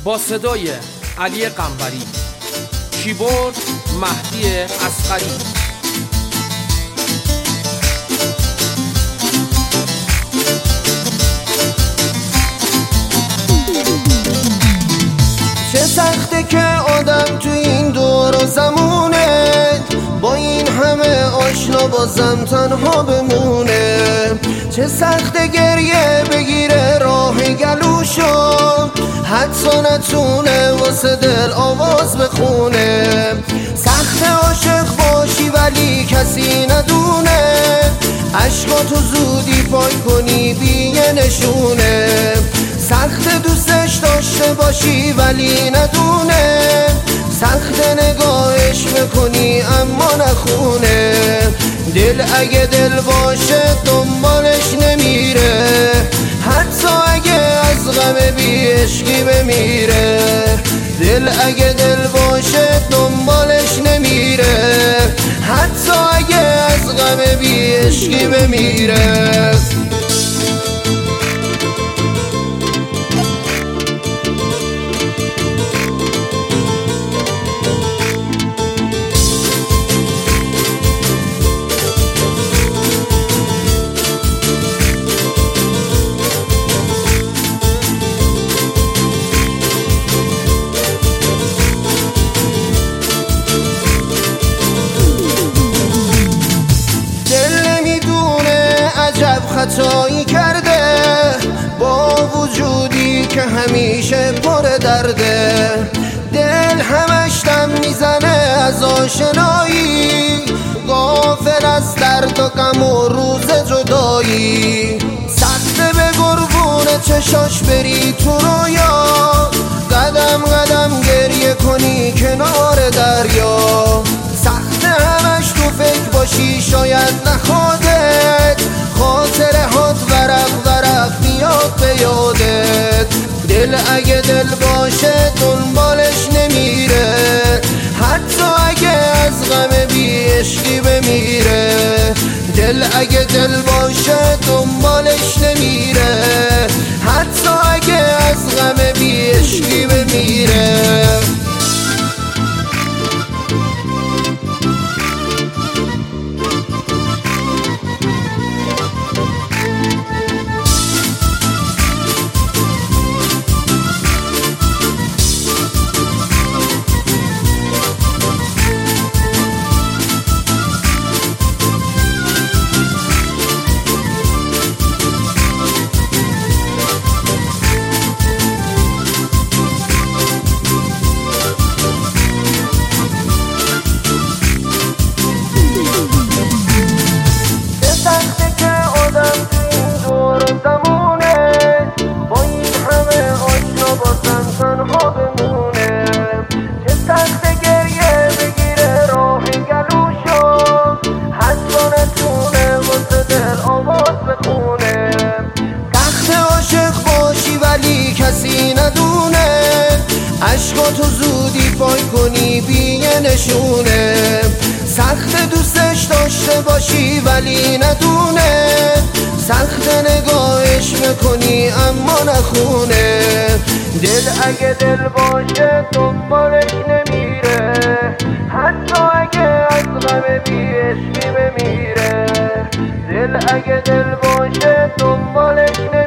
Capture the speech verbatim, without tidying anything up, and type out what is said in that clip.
با صدای علی قنبری، کیبورد مهدی اصغری. چه سخته که آدم تو این دور و زمونه، با این همه آشنا بازم تنها بمونه. چه سخته گریه بگیره راه گلوشو، حتی نتونه واسه دل آواز بخونه. سخت عاشق باشی ولی کسی ندونه، عشقاتو زودی پاک کنی بی یه نشونه. سخت دوستش داشته باشی ولی ندونه، سخت نگاهش بکنی اما نخونه. دل اگه دل باشه دنبالش نمیره، حتی اگه از غم بی عشقی بمیره. دل اگه دل باشه دنبالش نمیره، حتی اگه از غم بی عشقی بمیره. خطایی کرده با وجودی که همیشه پر درده. دل همش دم میزنه از آشنایی، غافل از درد و غم و روز جدایی. سخته به قربون چشاش بری تو رویا، قدم قدم گریه کنی کنار دریا. سخته همش تو فکر باشی شاید نخوادت، خاطره هات ورق ورق بیاد به یادت. دل اگه دل باشه دنبالش نمیره، حتی اگه از غم بی عشقی بمیره. دل اگه دل باشه دنبالش نمیره، حتی اگه از غم بی عشقی بمیره. کسی ندونه، عشقاتو زودی پاک کنی بی یه نشونه. سخت دوستش داشته باشی ولی ندونه، سخت نگاهش میکنی اما نخونه. دل اگه دل باشه دنبالش نمیره، حتی اگه از غم بی عشقی بمیره. دل اگه دل باشه دنبالش نمیره،